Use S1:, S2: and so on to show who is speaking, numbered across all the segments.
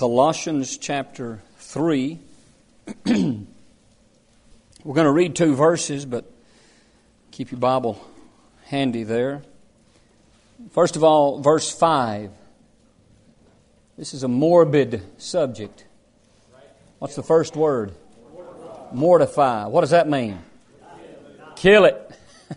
S1: Colossians chapter 3. We're going to read 2 verses, but keep your Bible handy there. First of all, verse 5. This is a morbid subject. What's the first word? Mortify. What does that mean? Kill it.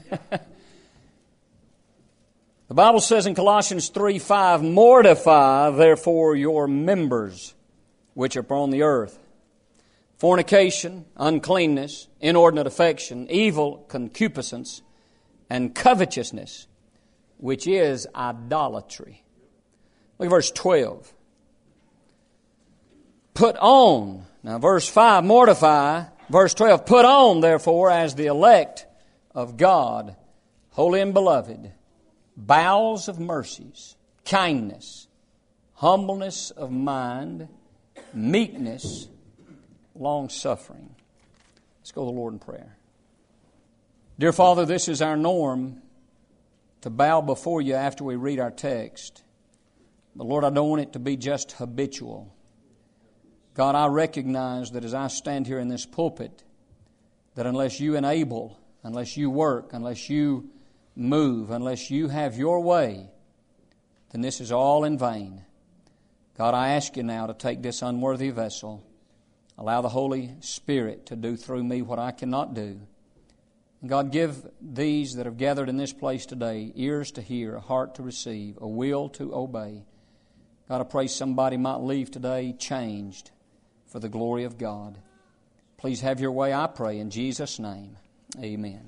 S1: The Bible says in Colossians 3:5, mortify therefore your members which are upon the earth. Fornication, uncleanness, inordinate affection, evil concupiscence, and covetousness, which is idolatry. Look at verse 12. Put on. Now verse 5, mortify. Verse 12, put on therefore as the elect of God, holy and beloved, bowels of mercies, kindness, humbleness of mind, meekness, long-suffering. Let's go to the Lord in prayer. Dear Father, this is our norm to bow before you after we read our text. But Lord, I don't want it to be just habitual. God, I recognize that as I stand here in this pulpit, that unless you enable, unless you work, unless you move, unless you have your way, then this is all in vain. God, I ask you now to take this unworthy vessel. Allow the Holy Spirit to do through me what I cannot do. And God, give these that have gathered in this place today ears to hear, a heart to receive, a will to obey. God, I pray somebody might leave today changed for the glory of God. Please have your way, I pray, in Jesus' name. Amen.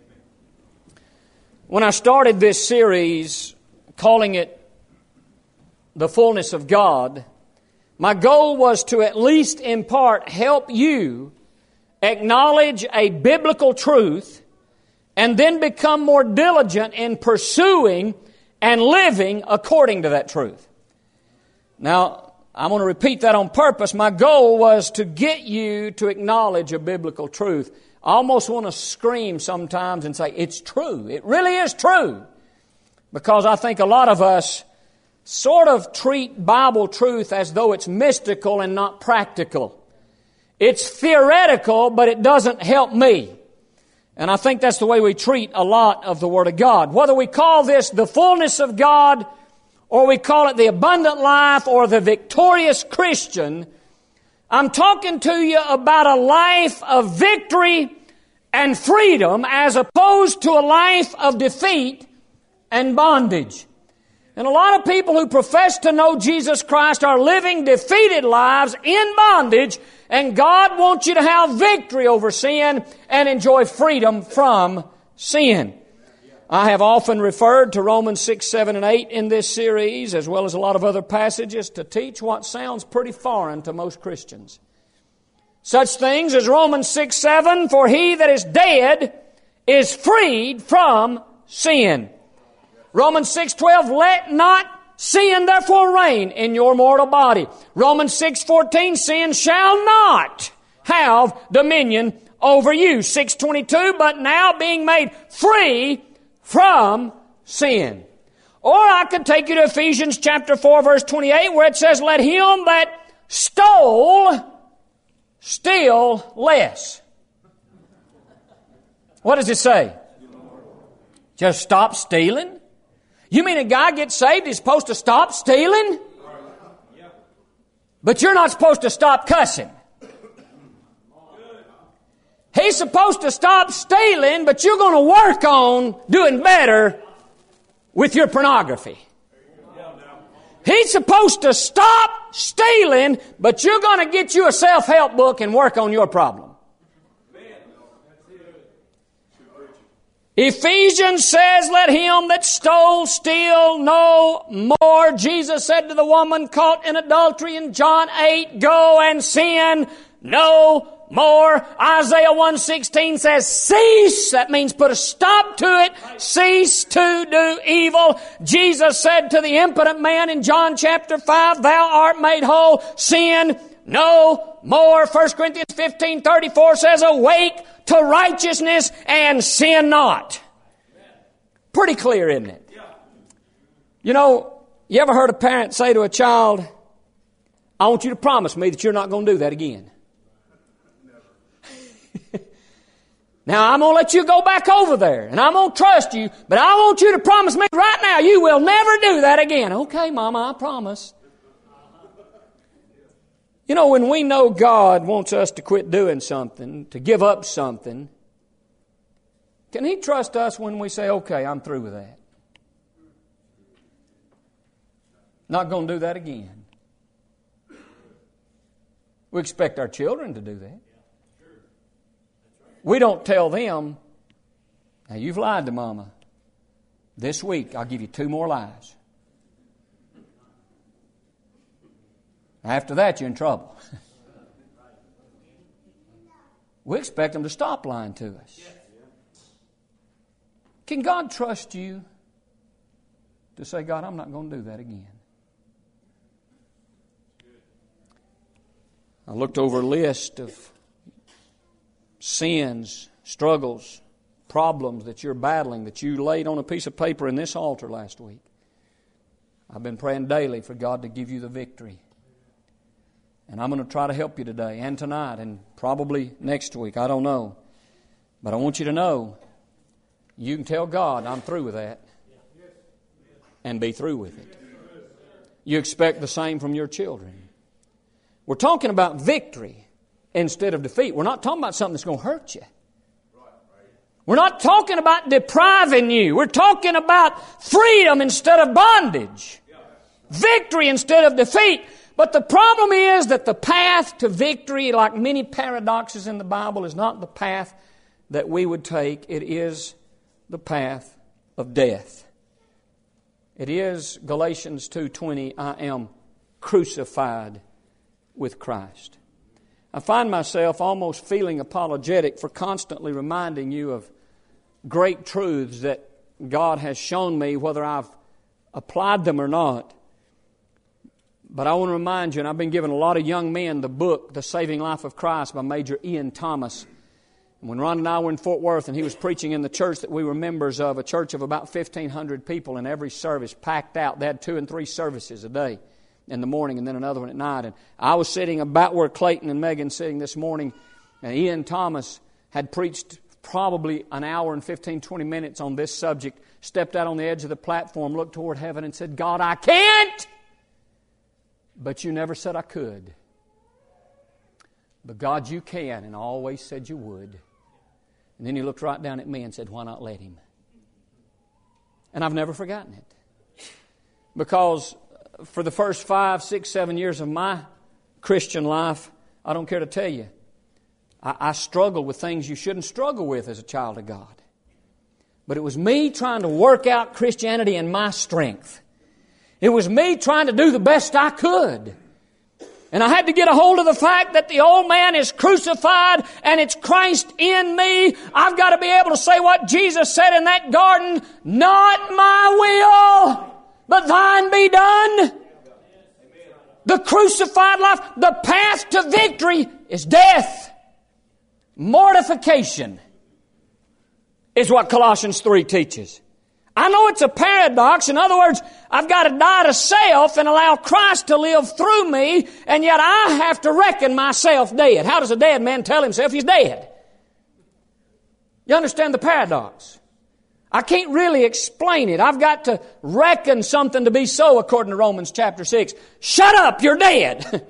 S1: When I started this series, calling it The Fullness of God, my goal was to at least in part help you acknowledge a biblical truth and then become more diligent in pursuing and living according to that truth. Now, I'm going to repeat that on purpose. My goal was to get you to acknowledge a biblical truth. I almost want to scream sometimes and say, it's true. It really is true. Because I think a lot of us sort of treat Bible truth as though it's mystical and not practical. It's theoretical, but it doesn't help me. And I think that's the way we treat a lot of the Word of God. Whether we call this the fullness of God, or we call it the abundant life, or the victorious Christian, I'm talking to you about a life of victory and freedom as opposed to a life of defeat and bondage. And a lot of people who profess to know Jesus Christ are living defeated lives in bondage, and God wants you to have victory over sin and enjoy freedom from sin. I have often referred to Romans 6, 7, and 8 in this series, as well as a lot of other passages, to teach what sounds pretty foreign to most Christians. Such things as Romans 6, 7, for he that is dead is freed from sin. Romans 6, 12, let not sin therefore reign in your mortal body. Romans 6, 14, sin shall not have dominion over you. 6, 22, but now being made free from sin. Or I could take you to Ephesians chapter 4 verse 28 where it says, let him that stole steal less. What does it say? Just stop stealing? You mean a guy gets saved, he's supposed to stop stealing? But you're not supposed to stop cussing. He's supposed to stop stealing, but you're going to work on doing better with your pornography. He's supposed to stop stealing, but you're going to get you a self-help book and work on your problem. Ephesians says, let him that stole steal no more. Jesus said to the woman caught in adultery in John 8, go and sin no more. Isaiah 1:16 says, cease. That means put a stop to it. Cease to do evil. Jesus said to the impotent man in John chapter 5, thou art made whole. Sin no more. 1 Corinthians 15:34 says, awake to righteousness and sin not. Pretty clear, isn't it? You know, you ever heard a parent say to a child, I want you to promise me that you're not going to do that again. Now, I'm going to let you go back over there, and I'm going to trust you, but I want you to promise me right now you will never do that again. Okay, Mama, I promise. You know, when we know God wants us to quit doing something, to give up something, can He trust us when we say, okay, I'm through with that? Not going to do that again. We expect our children to do that. We don't tell them, now you've lied to Mama. This week I'll give you 2 more lies. After that you're in trouble. We expect them to stop lying to us. Can God trust you to say, God, I'm not going to do that again? I looked over a list of sins, struggles, problems that you're battling, that you laid on a piece of paper in this altar last week. I've been praying daily for God to give you the victory. And I'm going to try to help you today and tonight and probably next week. I don't know. But I want you to know, you can tell God, I'm through with that, and be through with it. You expect the same from your children. We're talking about victory instead of defeat. We're not talking about something that's going to hurt you. We're not talking about depriving you. We're talking about freedom instead of bondage. Victory instead of defeat. But the problem is that the path to victory, like many paradoxes in the Bible, is not the path that we would take. It is the path of death. It is Galatians 2:20, I am crucified with Christ. I find myself almost feeling apologetic for constantly reminding you of great truths that God has shown me, whether I've applied them or not. But I want to remind you, and I've been giving a lot of young men the book, The Saving Life of Christ by Major Ian Thomas. And when Ron and I were in Fort Worth and he was preaching in the church that we were members of, a church of about 1,500 people in every service, packed out. They had 2 and 3 services a day in the morning and then another one at night. And I was sitting about where Clayton and Megan sitting this morning, and Ian Thomas had preached probably an hour and 15, 20 minutes on this subject, stepped out on the edge of the platform, looked toward heaven and said, God, I can't, but you never said I could. But God, you can, and I always said you would. And then he looked right down at me and said, why not let him? And I've never forgotten it. Because for the first 5, 6, 7 years of my Christian life, I don't care to tell you, I struggled with things you shouldn't struggle with as a child of God. But it was me trying to work out Christianity in my strength. It was me trying to do the best I could. And I had to get a hold of the fact that the old man is crucified and it's Christ in me. I've got to be able to say what Jesus said in that garden, not my will, but thine be done. The crucified life, the path to victory is death. Mortification is what Colossians 3 teaches. I know it's a paradox. In other words, I've got to die to self and allow Christ to live through me, and yet I have to reckon myself dead. How does a dead man tell himself he's dead? You understand the paradox? I can't really explain it. I've got to reckon something to be so, according to Romans chapter 6. Shut up, you're dead.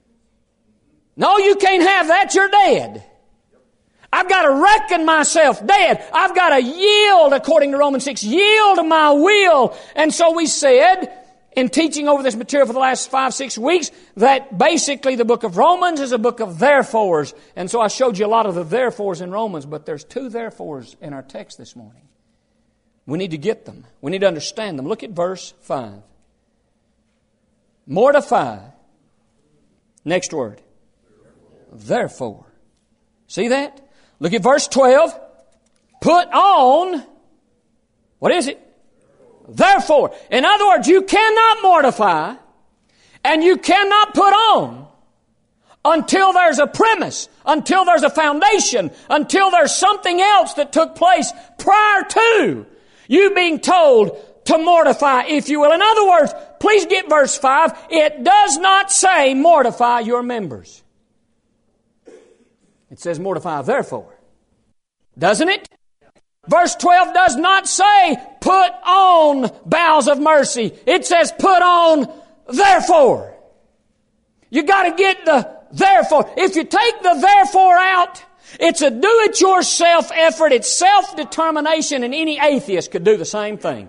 S1: No, you can't have that, you're dead. I've got to reckon myself dead. I've got to yield, according to Romans 6, yield my will. And so we said, in teaching over this material for the last 5, 6 weeks, that basically the book of Romans is a book of therefores. And so I showed you a lot of the therefores in Romans, but there's 2 therefores in our text this morning. We need to get them. We need to understand them. Look at verse 5. Mortify. Next word. Therefore. See that? Look at verse 12. Put on. What is it? Therefore. In other words, you cannot mortify and you cannot put on until there's a premise, until there's a foundation, until there's something else that took place prior to you being told to mortify, if you will. In other words, please get verse 5. It does not say mortify your members. It says mortify therefore. Doesn't it? Verse 12 does not say put on bowels of mercy. It says put on therefore. You got to get the therefore. If you take the therefore out, it's a do-it-yourself effort. It's self-determination, and any atheist could do the same thing.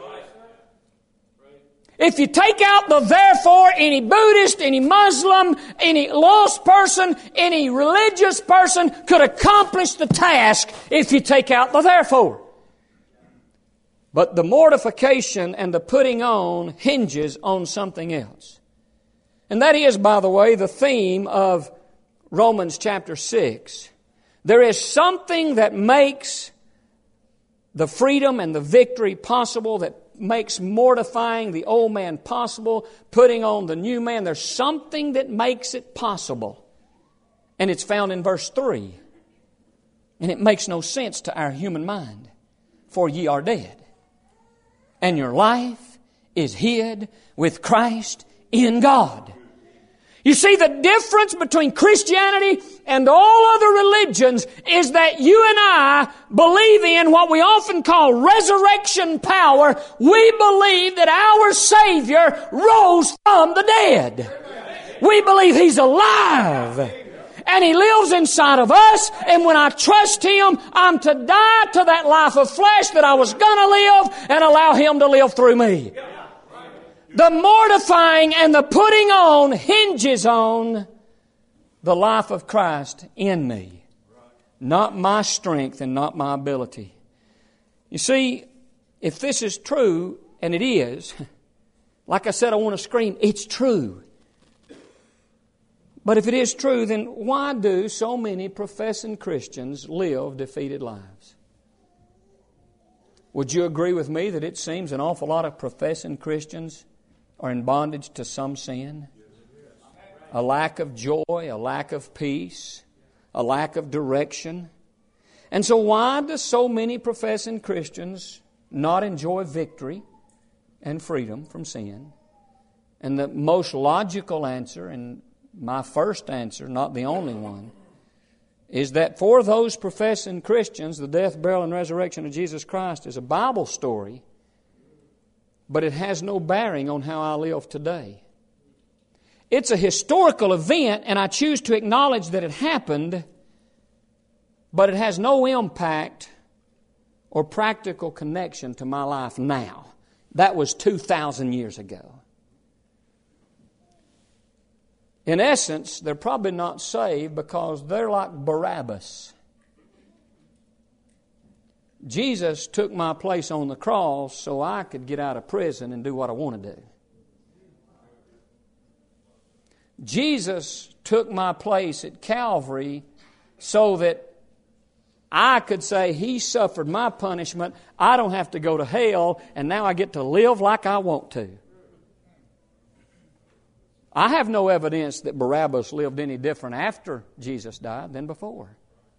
S1: If you take out the therefore, any Buddhist, any Muslim, any lost person, any religious person could accomplish the task if you take out the therefore. But the mortification and the putting on hinges on something else. And that is, by the way, the theme of Romans chapter 6. There is something that makes the freedom and the victory possible, that makes mortifying the old man possible, putting on the new man. There's something that makes it possible. And it's found in verse 3. And it makes no sense to our human mind. For ye are dead, and your life is hid with Christ in God. You see, the difference between Christianity and all other religions is that you and I believe in what we often call resurrection power. We believe that our Savior rose from the dead. We believe He's alive. And He lives inside of us. And when I trust Him, I'm to die to that life of flesh that I was going to live and allow Him to live through me. The mortifying and the putting on hinges on the life of Christ in me. Not my strength and not my ability. You see, if this is true, and it is, like I said, I want to scream, it's true. But if it is true, then why do so many professing Christians live defeated lives? Would you agree with me that it seems an awful lot of professing Christians are in bondage to some sin? A lack of joy, a lack of peace, a lack of direction. And so why do so many professing Christians not enjoy victory and freedom from sin? And the most logical answer, and my first answer, not the only one, is that for those professing Christians, the death, burial, and resurrection of Jesus Christ is a Bible story, but it has no bearing on how I live today. It's a historical event, and I choose to acknowledge that it happened, but it has no impact or practical connection to my life now. That was 2,000 years ago. In essence, they're probably not saved because they're like Barabbas. Jesus took my place on the cross so I could get out of prison and do what I want to do. Jesus took my place at Calvary so that I could say He suffered my punishment. I don't have to go to hell, and now I get to live like I want to. I have no evidence that Barabbas lived any different after Jesus died than before.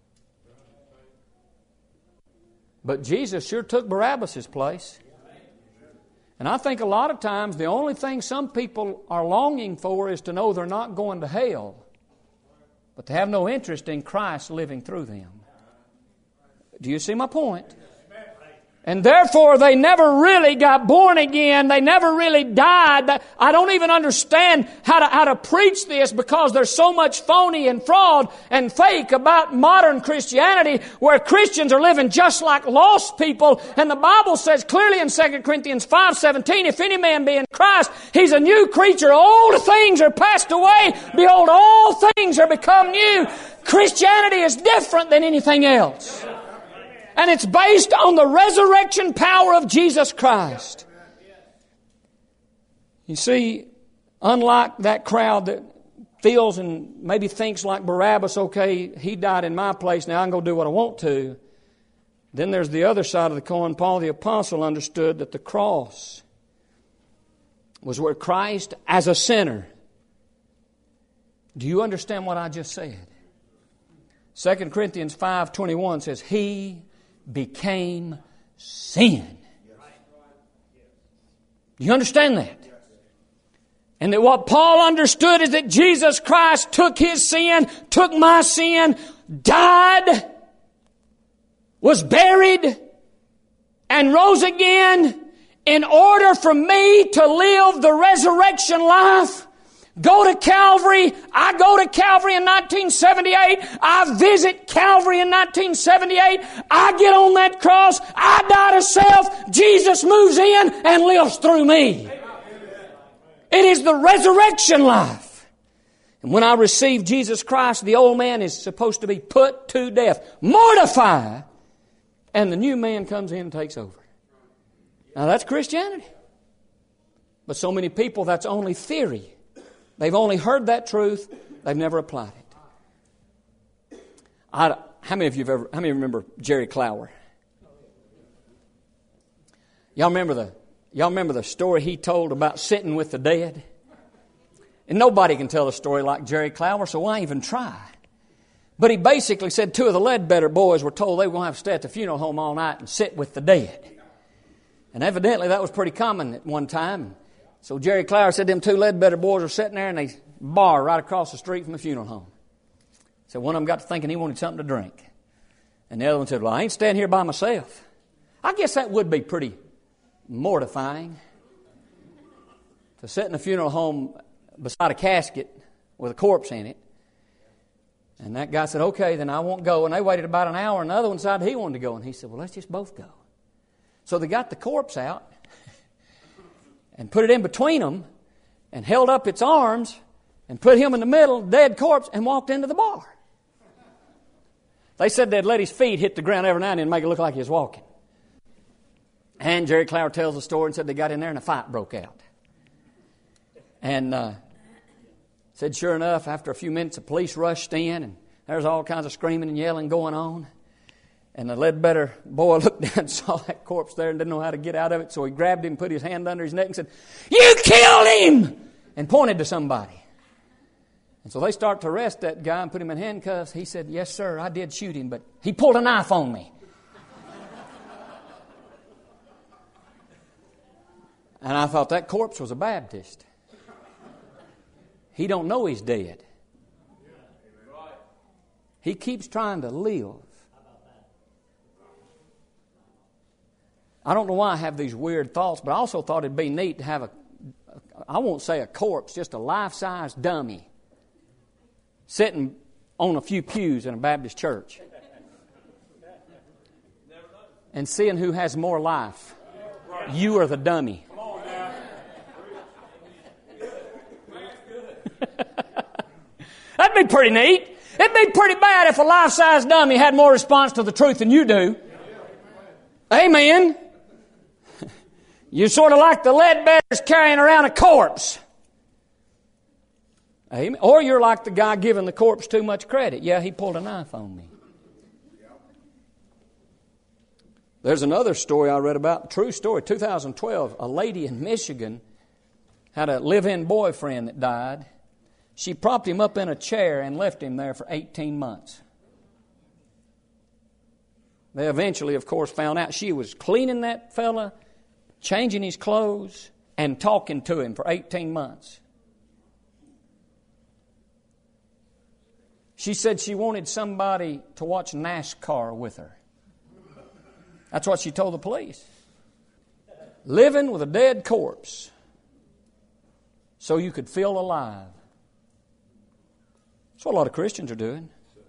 S1: But Jesus sure took Barabbas' place. And I think a lot of times the only thing some people are longing for is to know they're not going to hell. But they have no interest in Christ living through them. Do you see my point? And therefore, they never really got born again. They never really died. I don't even understand how to preach this because there's so much phony and fraud and fake about modern Christianity where Christians are living just like lost people. And the Bible says clearly in 2 Corinthians 5:17, if any man be in Christ, he's a new creature. Old things are passed away. Behold, all things are become new. Christianity is different than anything else. And it's based on the resurrection power of Jesus Christ. You see, unlike that crowd that feels and maybe thinks like Barabbas, okay, he died in my place, now I can go do what I want to. Then there's the other side of the coin. Paul the Apostle understood that the cross was where Christ, as a sinner, do you understand what I just said? 2 Corinthians 5:21 says, He became sin. Do you understand that? And that what Paul understood is that Jesus Christ took his sin, took my sin, died, was buried, and rose again in order for me to live the resurrection life. Go to Calvary. I go to Calvary in 1978. I visit Calvary in 1978. I get on that cross. I die to self. Jesus moves in and lives through me. It is the resurrection life. And when I receive Jesus Christ, the old man is supposed to be put to death. Mortify. And the new man comes in and takes over. Now that's Christianity. But so many people, that's only theory. They've only heard that truth. They've never applied it. How many remember Jerry Clower? Y'all remember the story he told about sitting with the dead? And nobody can tell a story like Jerry Clower, so why even try? But he basically said two of the Ledbetter boys were told they were going to have to stay at the funeral home all night and sit with the dead. And evidently that was pretty common at one time. So Jerry Clower said them two Ledbetter boys were sitting there in a bar right across the street from the funeral home. So one of them got to thinking he wanted something to drink. And the other one said, well, I ain't staying here by myself. I guess that would be pretty mortifying to sit in a funeral home beside a casket with a corpse in it. And that guy said, okay, then I won't go. And they waited about an hour, and the other one decided he wanted to go. And he said, well, let's just both go. So they got the corpse out and put it in between them and held up its arms and put him in the middle, dead corpse, and walked into the bar. They said they'd let his feet hit the ground every now and then and make it look like he was walking. And Jerry Clower tells the story and said they got in there and a fight broke out. And said sure enough, after a few minutes, the police rushed in and there's all kinds of screaming and yelling going on. And the Ledbetter boy looked down and saw that corpse there and didn't know how to get out of it. So he grabbed him, put his hand under his neck and said, you killed him! And pointed to somebody. And so they start to arrest that guy and put him in handcuffs. He said, yes, sir, I did shoot him, but he pulled a knife on me. And I thought that corpse was a Baptist. He don't know he's dead. He keeps trying to live. I don't know why I have these weird thoughts, but I also thought it'd be neat to have I won't say a corpse, just a life-size dummy sitting on a few pews in a Baptist church and seeing who has more life. You or the dummy. That'd be pretty neat. It'd be pretty bad if a life-size dummy had more response to the truth than you do. Amen. You're sort of like the Ledbetters carrying around a corpse. Amen. Or you're like the guy giving the corpse too much credit. Yeah, he pulled a knife on me. There's another story I read about, true story, 2012. A lady in Michigan had a live-in boyfriend that died. She propped him up in a chair and left him there for 18 months. They eventually, of course, found out she was cleaning that fella, changing his clothes, and talking to him for 18 months. She said she wanted somebody to watch NASCAR with her. That's what she told the police. Living with a dead corpse so you could feel alive. That's what a lot of Christians are doing.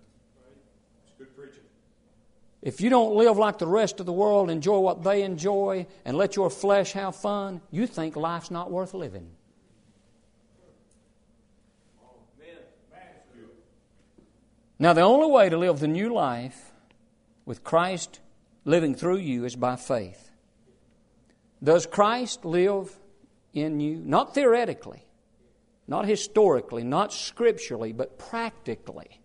S1: If you don't live like the rest of the world, enjoy what they enjoy, and let your flesh have fun, you think life's not worth living. Now, the only way to live the new life with Christ living through you is by faith. Does Christ live in you? Not theoretically, not historically, not scripturally, but practically.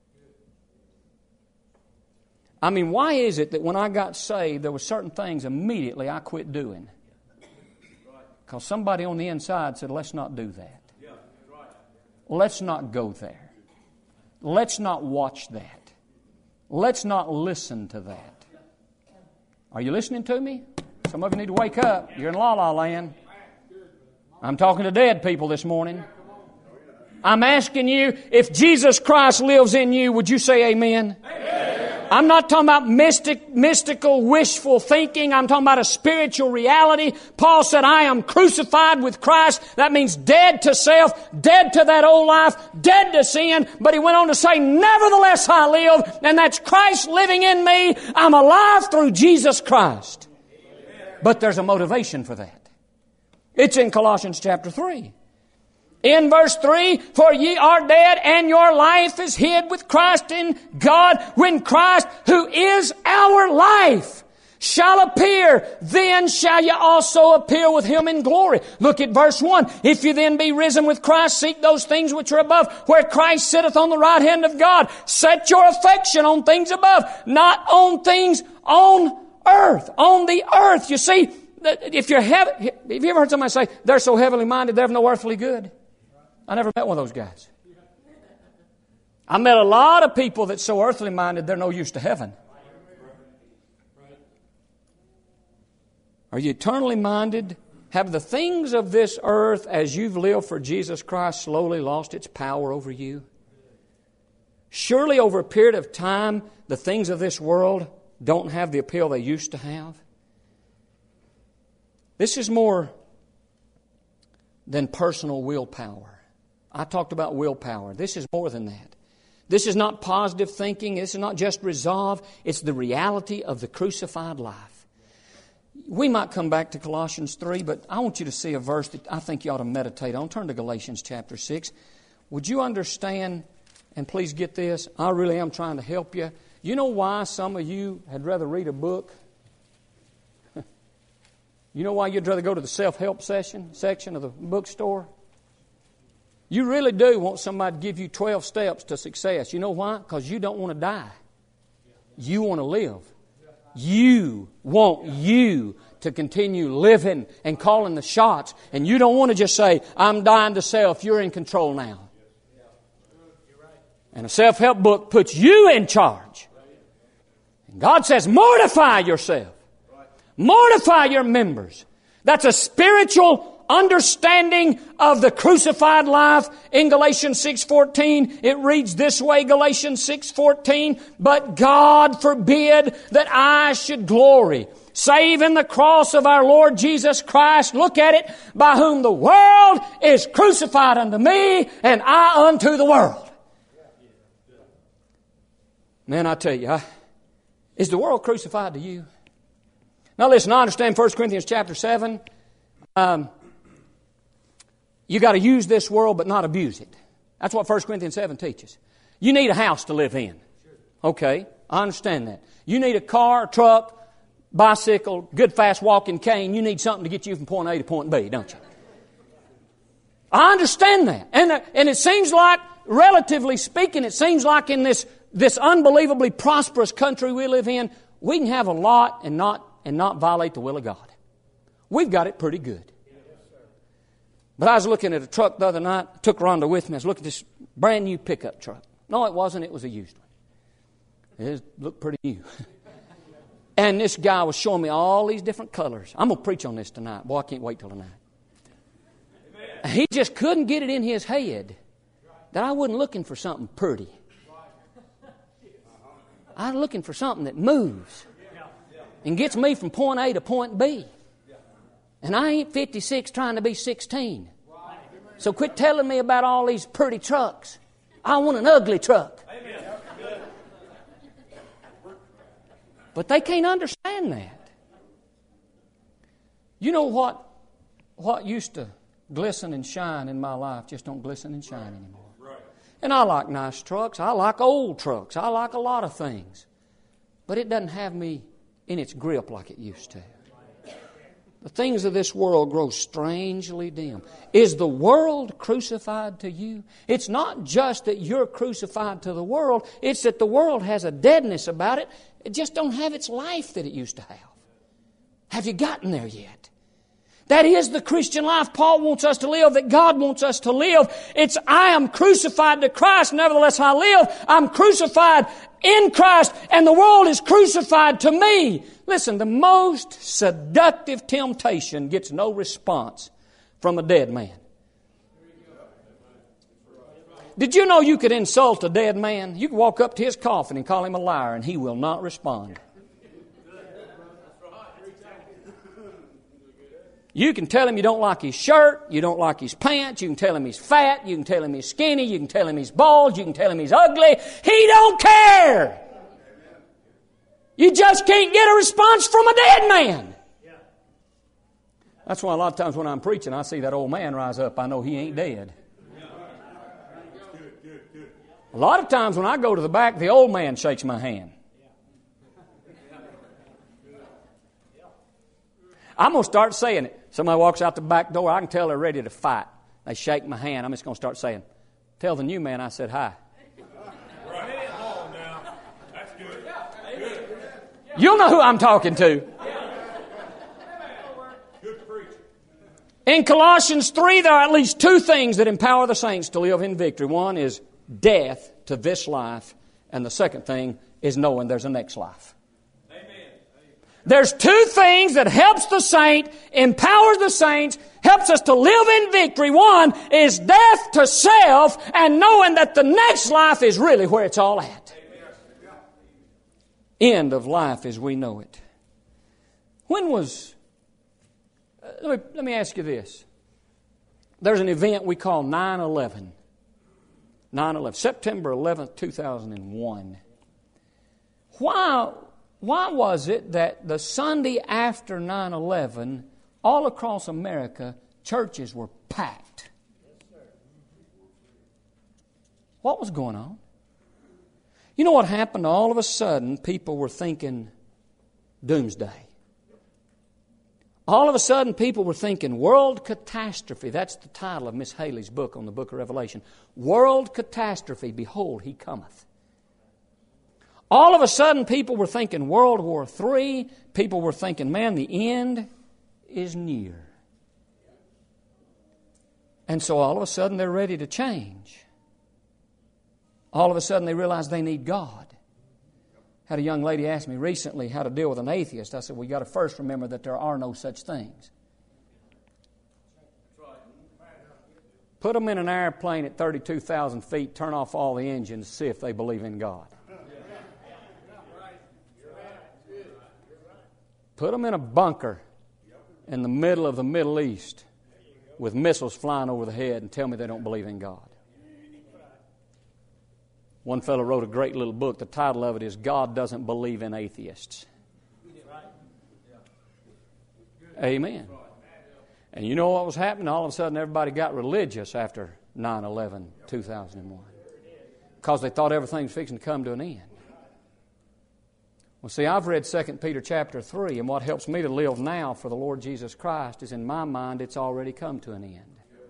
S1: I mean, why is it that when I got saved, there were certain things immediately I quit doing? Because somebody on the inside said, let's not do that. Let's not go there. Let's not watch that. Let's not listen to that. Are you listening to me? Some of you need to wake up. You're in la-la land. I'm talking to dead people this morning. I'm asking you, if Jesus Christ lives in you, would you say amen? Amen. I'm not talking about mystical, wishful thinking. I'm talking about a spiritual reality. Paul said, I am crucified with Christ. That means dead to self, dead to that old life, dead to sin. But he went on to say, nevertheless I live, and that's Christ living in me. I'm alive through Jesus Christ. But there's a motivation for that. It's in Colossians chapter 3. In verse 3, for ye are dead, and your life is hid with Christ in God. When Christ, who is our life, shall appear, then shall ye also appear with Him in glory. Look at verse 1. If you then be risen with Christ, seek those things which are above, where Christ sitteth on the right hand of God. Set your affection on things above, not on things on earth. On the earth. You see, if have you ever heard somebody say, they're so heavenly minded, they're of no earthly good? I never met one of those guys. I met a lot of people that's so earthly minded they're no use to heaven. Are you eternally minded? Have the things of this earth, as you've lived for Jesus Christ, slowly lost its power over you? Surely over a period of time, the things of this world don't have the appeal they used to have. This is more than personal willpower. I talked about willpower. This is more than that. This is not positive thinking. This is not just resolve. It's the reality of the crucified life. We might come back to Colossians 3, but I want you to see a verse that I think you ought to meditate on. Turn to Galatians chapter 6. Would you understand, and please get this, I really am trying to help you. You know why some of you had rather read a book? You know why you'd rather go to the self-help section of the bookstore? You really do want somebody to give you 12 steps to success. You know why? Because you don't want to die. You want to live. You want you to continue living and calling the shots. And you don't want to just say, I'm dying to self. You're in control now. And a self-help book puts you in charge. And God says, mortify yourself. Mortify your members. That's a spiritual understanding of the crucified life. In Galatians 6:14, it reads this way, Galatians 6:14, but God forbid that I should glory, save in the cross of our Lord Jesus Christ. Look at it, by whom the world is crucified unto me, and I unto the world. Man, I tell you, is the world crucified to you? Now listen, I understand 1 Corinthians chapter 7. You got to use this world but not abuse it. That's what 1 Corinthians 7 teaches. You need a house to live in. Okay, I understand that. You need a car, truck, bicycle, good fast walking cane. You need something to get you from point A to point B, don't you? I understand that. And it seems like, relatively speaking, it seems like in this unbelievably prosperous country we live in, we can have a lot and not violate the will of God. We've got it pretty good. But I was looking at a truck the other night. I took Rhonda with me. I was looking at this brand new pickup truck. No, it wasn't. It was a used one. It looked pretty new. And this guy was showing me all these different colors. I'm going to preach on this tonight. Boy, I can't wait till tonight. Amen. He just couldn't get it in his head that I wasn't looking for something pretty. I was looking for something that moves and gets me from point A to point B. And I ain't 56 trying to be 16. So quit telling me about all these pretty trucks. I want an ugly truck. But they can't understand that. You know what used to glisten and shine in my life just don't glisten and shine anymore. And I like nice trucks. I like old trucks. I like a lot of things. But it doesn't have me in its grip like it used to. The things of this world grow strangely dim. Is the world crucified to you? It's not just that you're crucified to the world. It's that the world has a deadness about it. It just don't have its life that it used to have. Have you gotten there yet? That is the Christian life Paul wants us to live, that God wants us to live. It's, I am crucified to Christ, nevertheless I live. I'm crucified in Christ, and the world is crucified to me. Listen, the most seductive temptation gets no response from a dead man. Did you know you could insult a dead man? You could walk up to his coffin and call him a liar and he will not respond. You can tell him you don't like his shirt, you don't like his pants, you can tell him he's fat, you can tell him he's skinny, you can tell him he's bald, you can tell him he's ugly. He don't care. You just can't get a response from a dead man. That's why a lot of times when I'm preaching, I see that old man rise up. I know he ain't dead. A lot of times when I go to the back, the old man shakes my hand. I'm going to start saying it. Somebody walks out the back door, I can tell they're ready to fight. They shake my hand. I'm just going to start saying, tell the new man I said hi. You'll know who I'm talking to. In Colossians 3, there are at least two things that empower the saints to live in victory. One is death to this life, and the second thing is knowing there's a next life. There's two things that helps the saint, empowers the saints, helps us to live in victory. One is death to self and knowing that the next life is really where it's all at. End of life as we know it. When was... Let me ask you this. There's an event we call 9/11. 9/11, September 11th, 2001. Why was it that the Sunday after 9/11, all across America, churches were packed? What was going on? You know what happened? All of a sudden, people were thinking doomsday. All of a sudden, people were thinking world catastrophe. That's the title of Miss Haley's book on the book of Revelation. World catastrophe, behold, he cometh. All of a sudden, people were thinking World War III. People were thinking, man, the end is near. And so all of a sudden, they're ready to change. All of a sudden, they realize they need God. Had a young lady ask me recently how to deal with an atheist. I said, well, you got to first remember that there are no such things. Put them in an airplane at 32,000 feet, turn off all the engines, see if they believe in God. Put them in a bunker in the middle of the Middle East with missiles flying over the head and tell me they don't believe in God. One fellow wrote a great little book. The title of it is God Doesn't Believe in Atheists. Amen. And you know what was happening? All of a sudden everybody got religious after 9/11, 2001. Because they thought everything was fixing to come to an end. Well, see, I've read 2 Peter chapter 3, and what helps me to live now for the Lord Jesus Christ is in my mind it's already come to an end.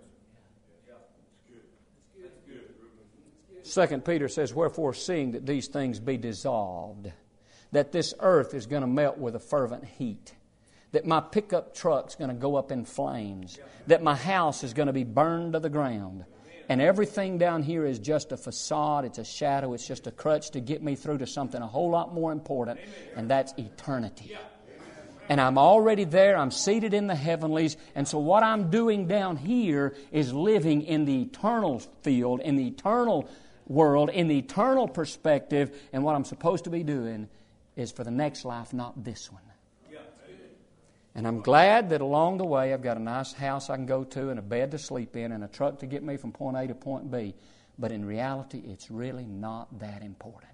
S1: 2 Peter says, wherefore, seeing that these things be dissolved, that this earth is going to melt with a fervent heat, that my pickup truck's going to go up in flames, that my house is going to be burned to the ground, and everything down here is just a facade, it's a shadow, it's just a crutch to get me through to something a whole lot more important, and that's eternity. And I'm already there, I'm seated in the heavenlies, and so what I'm doing down here is living in the eternal field, in the eternal world, in the eternal perspective, and what I'm supposed to be doing is for the next life, not this one. And I'm glad that along the way I've got a nice house I can go to and a bed to sleep in and a truck to get me from point A to point B. But in reality, it's really not that important.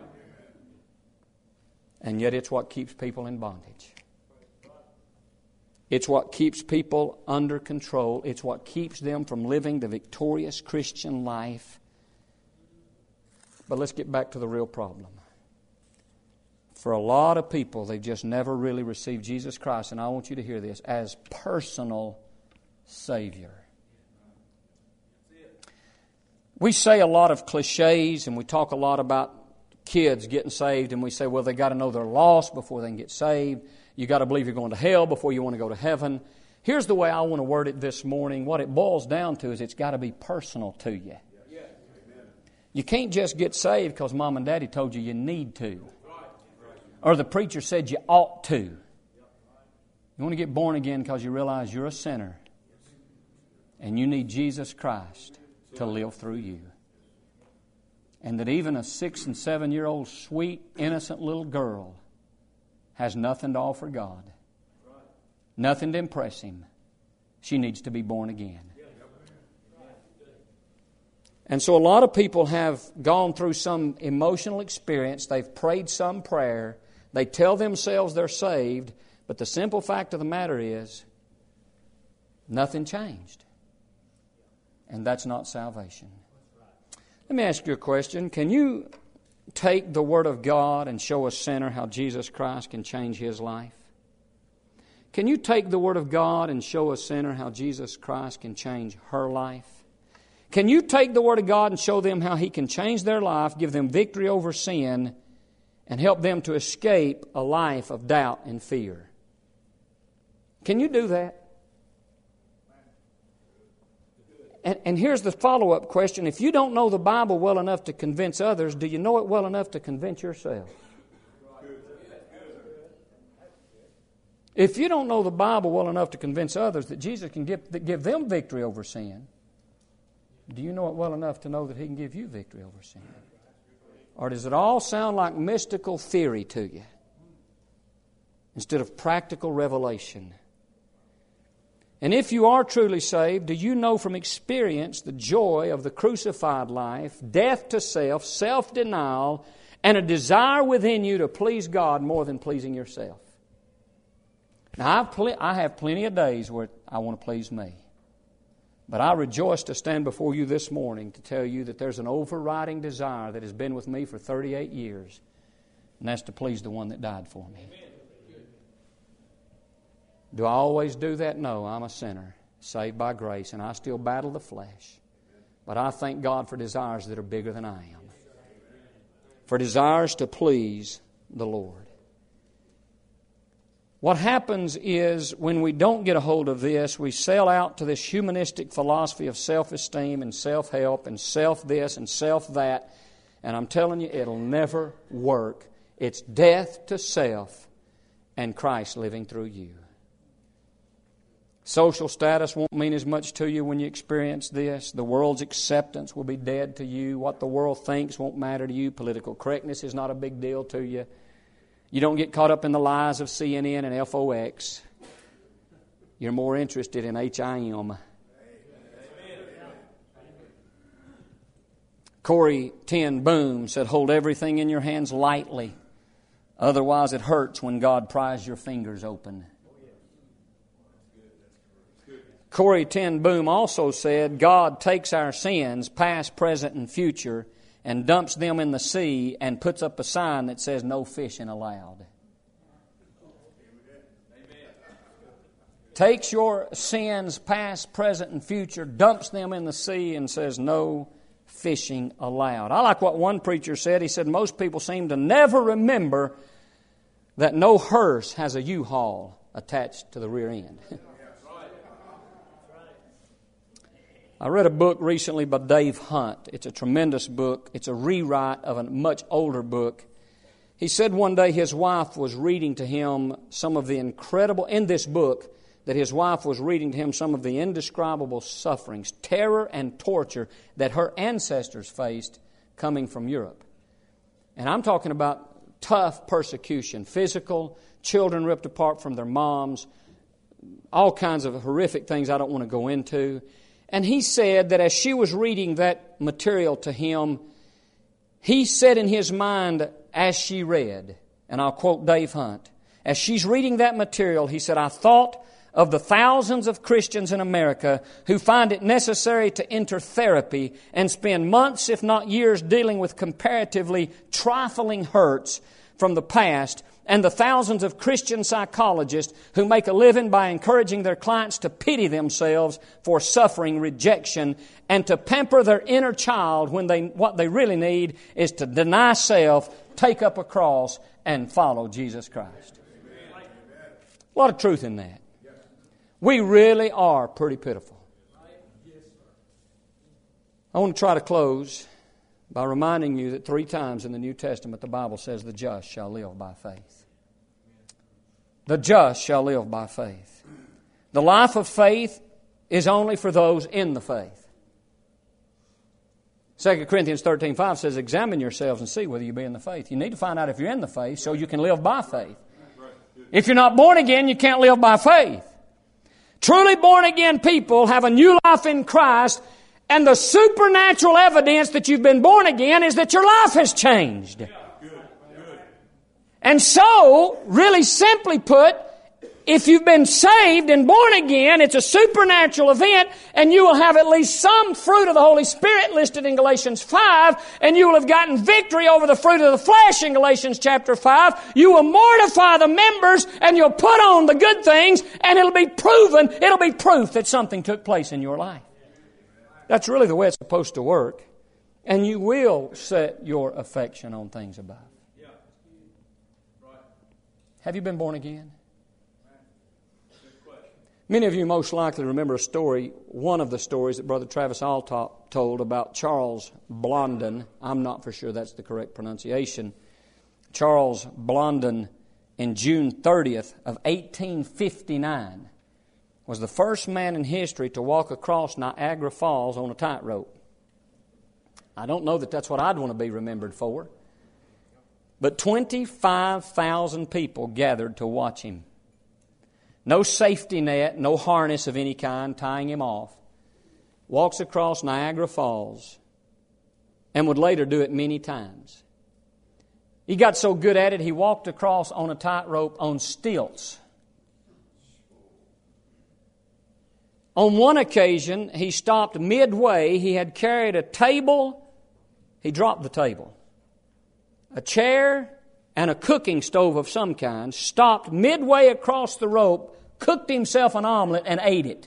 S1: And yet it's what keeps people in bondage. It's what keeps people under control. It's what keeps them from living the victorious Christian life. But let's get back to the real problem. For a lot of people, they've just never really received Jesus Christ, and I want you to hear this, as personal Savior. We say a lot of cliches, and we talk a lot about kids getting saved, and we say, well, they got to know they're lost before they can get saved. You got to believe you're going to hell before you want to go to heaven. Here's the way I want to word it this morning. What it boils down to is it's got to be personal to you. You can't just get saved because Mom and Daddy told you need to. Or the preacher said you ought to. You want to get born again because you realize you're a sinner And you need Jesus Christ to live through you. And that even a 6 and 7-year-old sweet, innocent little girl has nothing to offer God. Nothing to impress Him. She needs to be born again. And so a lot of people have gone through some emotional experience. They've prayed some prayer. They tell themselves they're saved. But the simple fact of the matter is, nothing changed. And that's not salvation. Let me ask you a question. Can you take the Word of God and show a sinner how Jesus Christ can change his life? Can you take the Word of God and show a sinner how Jesus Christ can change her life? Can you take the Word of God and show them how He can change their life, give them victory over sin, and help them to escape a life of doubt and fear? Can you do that? And here's the follow-up question. If you don't know the Bible well enough to convince others, do you know it well enough to convince yourself? If you don't know the Bible well enough to convince others that Jesus can give them victory over sin, do you know it well enough to know that He can give you victory over sin? Or does it all sound like mystical theory to you instead of practical revelation? And if you are truly saved, do you know from experience the joy of the crucified life, death to self, self-denial, and a desire within you to please God more than pleasing yourself? Now, I have plenty of days where I want to please me. But I rejoice to stand before you this morning to tell you that there's an overriding desire that has been with me for 38 years, and that's to please the one that died for me. Do I always do that? No, I'm a sinner, saved by grace, and I still battle the flesh. But I thank God for desires that are bigger than I am. For desires to please the Lord. What happens is when we don't get a hold of this, we sell out to this humanistic philosophy of self-esteem and self-help and self-this and self-that. And I'm telling you, it'll never work. It's death to self and Christ living through you. Social status won't mean as much to you when you experience this. The world's acceptance will be dead to you. What the world thinks won't matter to you. Political correctness is not a big deal to you. You don't get caught up in the lies of CNN and FOX. You're more interested in HIM. Corrie ten Boom said, "Hold everything in your hands lightly. Otherwise it hurts when God pries your fingers open." Corrie ten Boom also said, "God takes our sins, past, present, and future, and dumps them in the sea and puts up a sign that says no fishing allowed." Takes your sins, past, present, and future, dumps them in the sea and says no fishing allowed. I like what one preacher said. He said, most people seem to never remember that no hearse has a U-Haul attached to the rear end. I read a book recently by Dave Hunt. It's a tremendous book. It's a rewrite of a much older book. He said one day his wife was reading to him some of the incredible, in this book, that his wife was reading to him some of the indescribable sufferings, terror and torture that her ancestors faced coming from Europe. And I'm talking about tough persecution, physical, children ripped apart from their moms, all kinds of horrific things I don't want to go into. And he said that as she was reading that material to him, he said in his mind as she read, and I'll quote Dave Hunt, as she's reading that material, he said, "I thought of the thousands of Christians in America who find it necessary to enter therapy and spend months, if not years, dealing with comparatively trifling hurts from the past, and the thousands of Christian psychologists who make a living by encouraging their clients to pity themselves for suffering rejection and to pamper their inner child when what they really need is to deny self, take up a cross, and follow Jesus Christ." A lot of truth in that. We really are pretty pitiful. I want to try to close by reminding you that 3 times in the New Testament the Bible says the just shall live by faith. The just shall live by faith. The life of faith is only for those in the faith. 2 Corinthians 13:5 says, examine yourselves and see whether you be in the faith. You need to find out if you're in the faith so you can live by faith. If you're not born again, you can't live by faith. Truly born again people have a new life in Christ, and the supernatural evidence that you've been born again is that your life has changed. And so, really simply put, if you've been saved and born again, it's a supernatural event, and you will have at least some fruit of the Holy Spirit listed in Galatians 5, and you will have gotten victory over the fruit of the flesh in Galatians chapter 5. You will mortify the members, and you'll put on the good things, and it'll be proven, it'll be proof that something took place in your life. That's really the way it's supposed to work, and you will set your affection on things above. Have you been born again? Many of you most likely remember a story, one of the stories that Brother Travis Altop told about Charles Blondin. I'm not for sure that's the correct pronunciation. Charles Blondin, in June 30th of 1859, was the first man in history to walk across Niagara Falls on a tightrope. I don't know that that's what I'd want to be remembered for, but 25,000 people gathered to watch him. No safety net, no harness of any kind tying him off. Walks across Niagara Falls and would later do it many times. He got so good at it, he walked across on a tightrope on stilts. On one occasion, he stopped midway. He had carried a table. He dropped the table. A chair and a cooking stove of some kind, stopped midway across the rope, cooked himself an omelet, and ate it.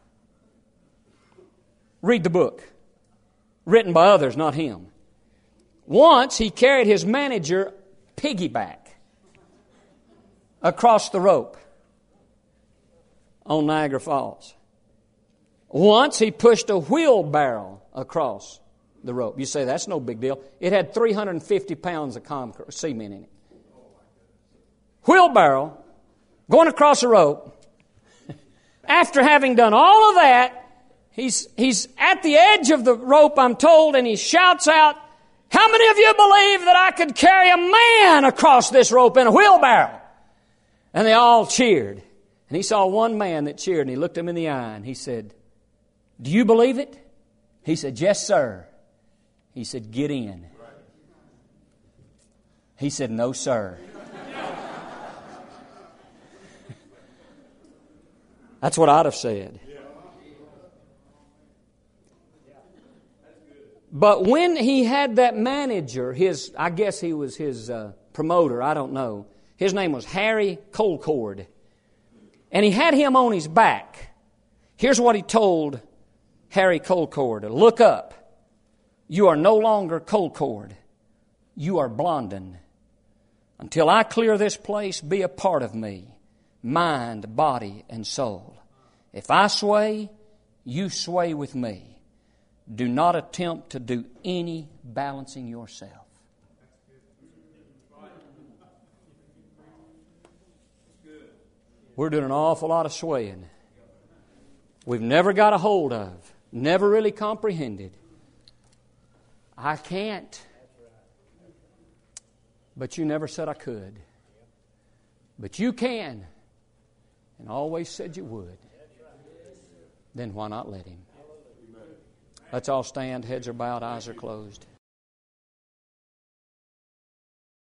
S1: Read the book. Written by others, not him. Once he carried his manager piggyback across the rope on Niagara Falls. Once he pushed a wheelbarrow across the rope. You say, that's no big deal. It had 350 pounds of cement in it. Wheelbarrow, going across a rope. After having done all of that, he's at the edge of the rope, I'm told, and he shouts out, how many of you believe that I could carry a man across this rope in a wheelbarrow? And they all cheered. And he saw one man that cheered, and he looked him in the eye, and he said, do you believe it? He said, yes, sir. He said, get in. He said, no, sir. That's what I'd have said. But when he had that manager, I guess he was his promoter, I don't know. His name was Harry Colcord. And he had him on his back. Here's what he told Harry Colcord. Look up. You are no longer Colcord. You are Blondin. Until I clear this place, be a part of me. Mind, body, and soul. If I sway, you sway with me. Do not attempt to do any balancing yourself. We're doing an awful lot of swaying. We've never got a hold of, never really comprehended. I can't. But you never said I could. But you can. And always said you would. Then why not let Him? Let's all stand. Heads are bowed, eyes are closed.